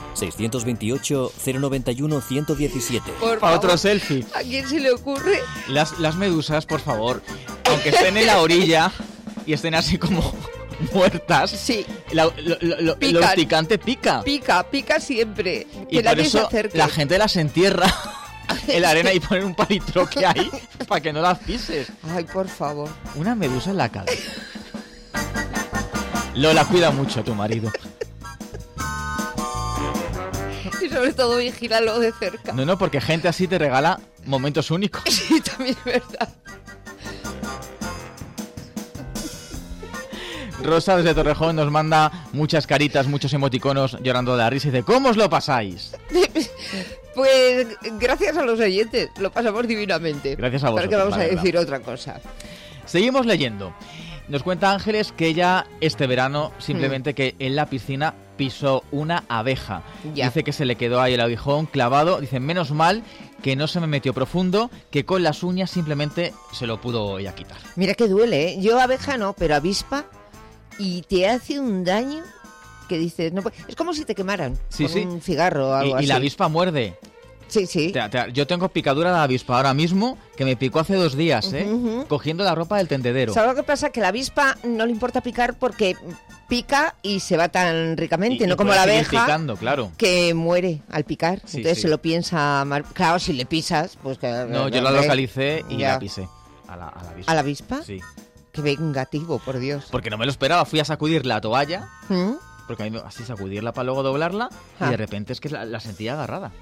628-091-117. Para otro selfie. ¿A quién se le ocurre? Las medusas, por favor, aunque estén en la orilla y estén así como muertas, sí. Lo picante pica. Pica siempre. Y por eso la gente las entierra en la arena y ponen un palitroque ahí para que no las pises. Ay, por favor. Una medusa en la cabeza. Lola, cuida mucho a tu marido. Y sobre todo vigílalo de cerca. No, porque gente así te regala momentos únicos. Sí, también es verdad. Rosa desde Torrejón nos manda muchas caritas, muchos emoticonos llorando de la risa y dice, ¿cómo os lo pasáis? Pues gracias a los oyentes, lo pasamos divinamente. Gracias a vosotros. ¿Para qué vamos a decir otra cosa? Seguimos leyendo. Nos cuenta Ángeles que ella este verano simplemente que en la piscina pisó una abeja. Ya. Dice que se le quedó ahí el aguijón clavado. Dice, menos mal que no se me metió profundo, que con las uñas simplemente se lo pudo ya quitar. Mira que duele, ¿eh? Yo abeja no, pero avispa, y te hace un daño que dices, no, es como si te quemaran con un cigarro o algo así. Y la avispa muerde. Sí. Yo tengo picadura de avispa ahora mismo, que me picó hace 2 días, cogiendo la ropa del tendedero. ¿Sabes lo que pasa? Que la avispa no le importa picar porque pica y se va tan ricamente, no como la abeja, picando, claro, que muere al picar. Entonces se lo piensa mal. Claro, si le pisas, pues... No, yo la localicé y la pisé. ¿A la avispa? ¿A la avispa? Sí. Qué vengativo, por Dios. Porque no me lo esperaba, fui a sacudir la toalla... Porque a mí así sacudirla para luego doblarla y de repente es que la sentía agarrada.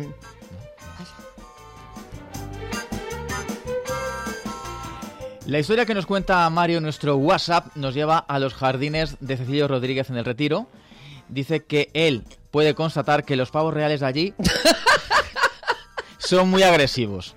La historia que nos cuenta Mario en nuestro WhatsApp nos lleva a los jardines de Cecilio Rodríguez en El Retiro. dice que él puede constatar que los pavos reales de allí son muy agresivos.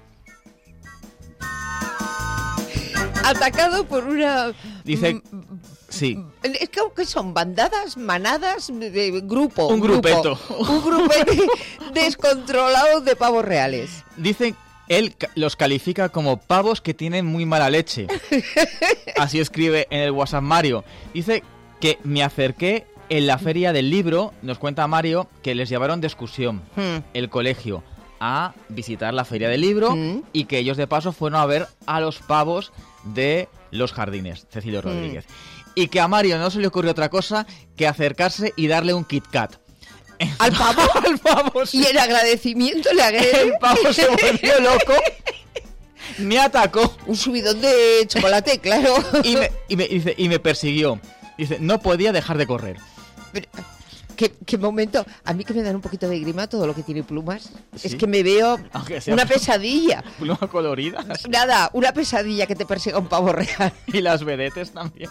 Atacado por una... Dice... Sí. Es que son bandadas, manadas, grupo. Un grupeto. Un grupete descontrolado de pavos reales. Dicen, él los califica como pavos que tienen muy mala leche. Así escribe en el WhatsApp Mario. Dice que me acerqué en la feria del libro, nos cuenta Mario, que les llevaron de excursión el colegio a visitar la feria del libro y que ellos de paso fueron a ver a los pavos de los jardines, Cecilio Rodríguez. Y que a Mario no se le ocurrió otra cosa que acercarse y darle un Kit Kat. ¿Al pavo? Al pavo, sí. Y en agradecimiento le agrede. El pavo se volvió loco. Me atacó. Un subidón de chocolate, claro. Y me persiguió. Dice, no podía dejar de correr. Pero, ¿qué momento? A mí que me dan un poquito de grima todo lo que tiene plumas. ¿Sí? Es que me veo una pesadilla. Plumas coloridas. Nada, una pesadilla que te persiga un pavo real. Y las vedetes también.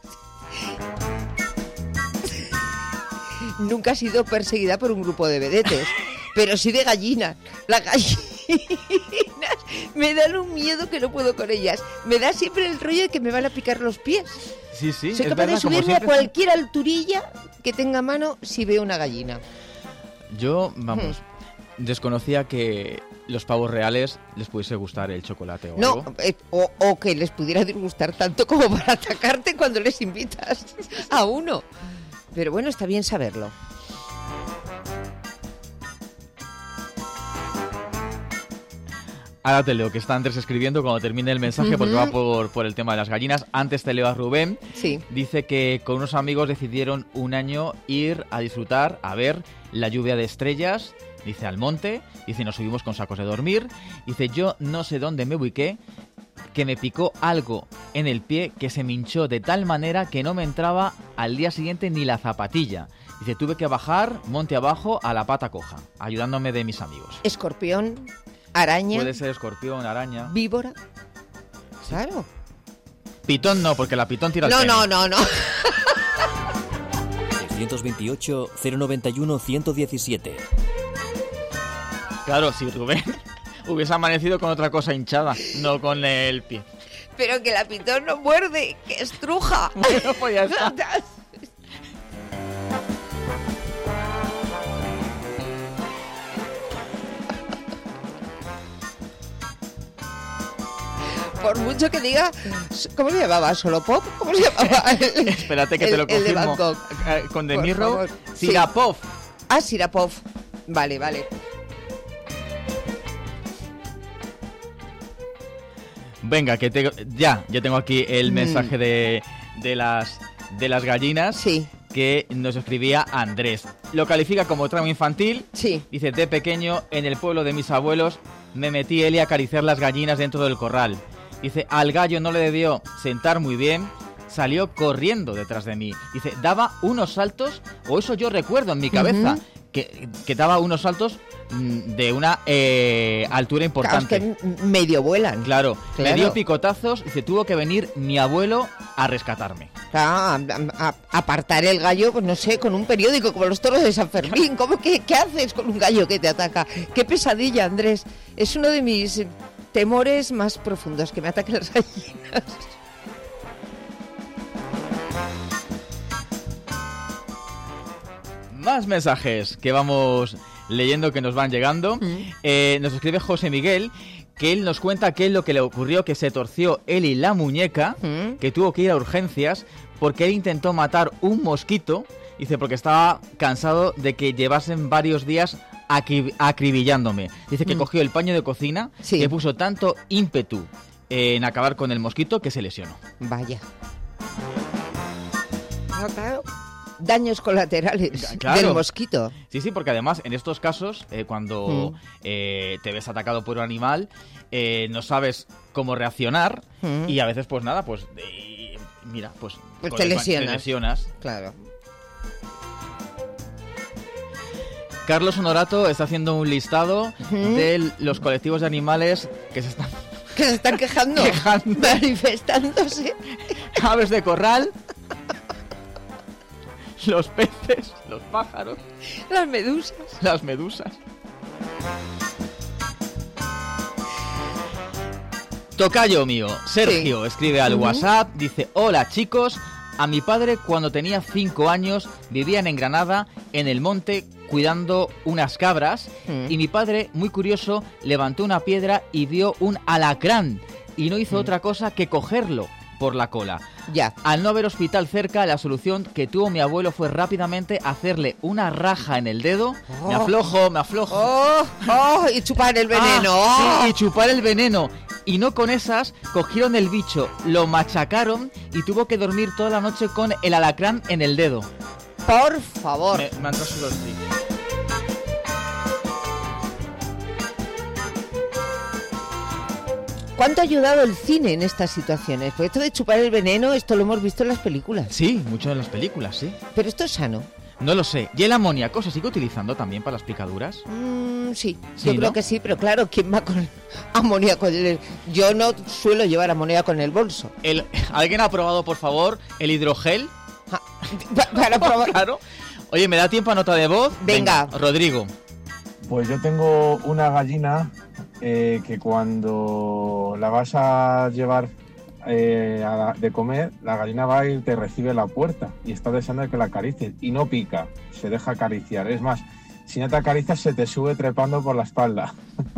Nunca he sido perseguida por un grupo de vedetes, pero sí de gallinas. Las gallinas me dan un miedo que no puedo con ellas. Me da siempre el rollo de que me van a picar los pies. Sí, sí. Soy capaz de subirme a cualquier alturilla que tenga mano si veo una gallina. Yo, vamos, desconocía que los pavos reales les pudiese gustar el chocolate o algo. O que les pudiera disgustar tanto como para atacarte cuando les invitas a uno. Pero bueno, está bien saberlo. Ahora te leo que está Andrés escribiendo cuando termine el mensaje porque va por el tema de las gallinas. Antes te leo a Rubén. Sí. Dice que con unos amigos decidieron un año ir a disfrutar, a ver la lluvia de estrellas. Dice al monte. Dice nos subimos con sacos de dormir. Dice yo no sé dónde me ubiqué, que me picó algo en el pie que se me hinchó de tal manera que no me entraba al día siguiente ni la zapatilla. Dice, tuve que bajar monte abajo a la pata coja, ayudándome de mis amigos. Escorpión, araña. Puede ser escorpión, araña. Víbora. Claro. Pitón no, porque la pitón tira el pene. No. 628 091 117. Claro, si Rubén hubiese amanecido con otra cosa hinchada, no con el pie. Pero que la pitón no muerde, que estruja. Bueno, pues ya está. Por mucho que diga, ¿cómo se llamaba? ¿Solo Pop? ¿Cómo se llamaba? Espérate que te lo confirmo. El de Bangkok. Con De Niro, Sirapov. Sí. Ah, Sirapov. Vale. Venga, que ya tengo aquí el mensaje de las gallinas. Sí. Que nos escribía Andrés. Lo califica como trauma infantil. Sí. Dice, de pequeño, en el pueblo de mis abuelos, me metí él a acariciar las gallinas dentro del corral. Dice, al gallo no le debió sentar muy bien, salió corriendo detrás de mí. Dice, daba unos saltos, o eso yo recuerdo en mi cabeza, que daba unos saltos de una altura importante. Claro, es que medio vuelan. Claro, me dio picotazos y se tuvo que venir mi abuelo a rescatarme. Claro, a apartar el gallo, pues no sé, con un periódico, como los toros de San Fermín. ¿Qué haces con un gallo que te ataca? Qué pesadilla, Andrés. Es uno de mis temores más profundos, que me ataquen las gallinas. Más mensajes que vamos leyendo, que nos van llegando. Nos escribe José Miguel, que él nos cuenta qué es lo que le ocurrió, que se torció él y la muñeca, que tuvo que ir a urgencias porque él intentó matar un mosquito. Dice, porque estaba cansado de que llevasen varios días acribillándome. Dice que cogió el paño de cocina, que puso tanto ímpetu en acabar con el mosquito que se lesionó. Vaya. Claro. Daños colaterales del mosquito. Sí, porque además en estos casos, cuando te ves atacado por un animal, no sabes cómo reaccionar y a veces pues nada, pues mira, pues te lesionas. Claro. Carlos Honorato está haciendo un listado de los colectivos de animales que se están quejando. Manifestándose. Aves de corral, los peces, los pájaros, las medusas. Tocayo mío, Sergio, Sí. escribe al WhatsApp, dice: hola chicos, a mi padre cuando tenía 5 años vivían en Granada, en el monte, cuidando unas cabras, y mi padre, muy curioso, levantó una piedra y vio un alacrán, y no hizo otra cosa que cogerlo por la cola. Ya. Al no haber hospital cerca, la solución que tuvo mi abuelo fue rápidamente hacerle una raja en el dedo. Me aflojo. Y chupar el veneno. Sí, y chupar el veneno. Y no con esas, cogieron el bicho, lo machacaron y tuvo que dormir toda la noche con el alacrán en el dedo. Por favor. Me han traído el ¿Cuánto ha ayudado el cine en estas situaciones? Porque esto de chupar el veneno, esto lo hemos visto en las películas. Sí, mucho en las películas, sí. Pero esto es sano. No lo sé. ¿Y el amoníaco se sigue utilizando también para las picaduras? Sí, Sí, yo ¿no? creo que sí, pero claro, ¿quién va con amoníaco? Yo no suelo llevar amoníaco en el bolso. ¿Alguien ha probado, por favor, el hidrogel? Para probar. Claro. Oye, ¿me da tiempo a nota de voz? Venga. Rodrigo. Pues yo tengo una gallina que cuando la vas a llevar de comer, la gallina va y te recibe a la puerta y está deseando que la acaricies y no pica, se deja acariciar. Es más, si no te acaricias se te sube trepando por la espalda.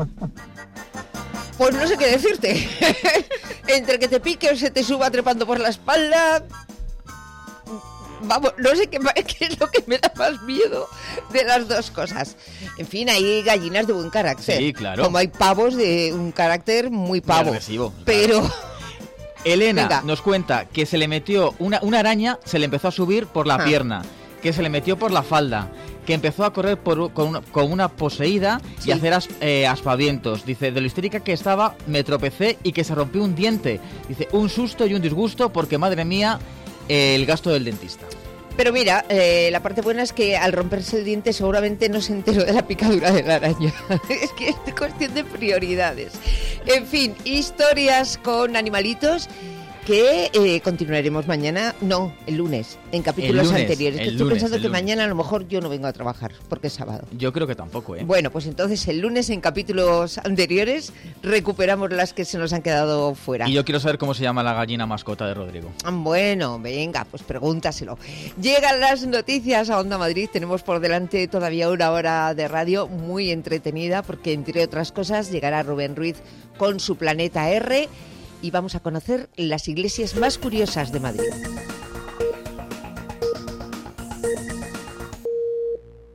Pues no sé qué decirte. Entre que te pique o se te suba trepando por la espalda... Vamos, no sé qué es lo que me da más miedo de las dos cosas. En fin, hay gallinas de buen carácter. Sí, claro. Como hay pavos de un carácter muy pavo. Muy agresivo, pero... Elena Venga. nos cuenta que se le metió una araña, se le empezó a subir por la pierna, que se le metió por la falda, que empezó a correr con una poseída y a hacer aspavientos. Dice, de lo histérica que estaba, me tropecé y que se rompió un diente. Dice, un susto y un disgusto porque, madre mía, el gasto del dentista. Pero mira, la parte buena es que al romperse el diente seguramente no se enteró de la picadura de la araña. Es que es cuestión de prioridades. En fin, historias con animalitos que continuaremos mañana, no, el lunes, en capítulos anteriores. Que estoy pensando que mañana a lo mejor yo no vengo a trabajar, porque es sábado. Yo creo que tampoco, ¿eh? Bueno, pues entonces el lunes en capítulos anteriores recuperamos las que se nos han quedado fuera. Y yo quiero saber cómo se llama la gallina mascota de Rodrigo. Bueno, venga, pues pregúntaselo. Llegan las noticias a Onda Madrid. Tenemos por delante todavía una hora de radio muy entretenida porque, entre otras cosas, llegará Rubén Ruiz con su Planeta R y vamos a conocer las iglesias más curiosas de Madrid.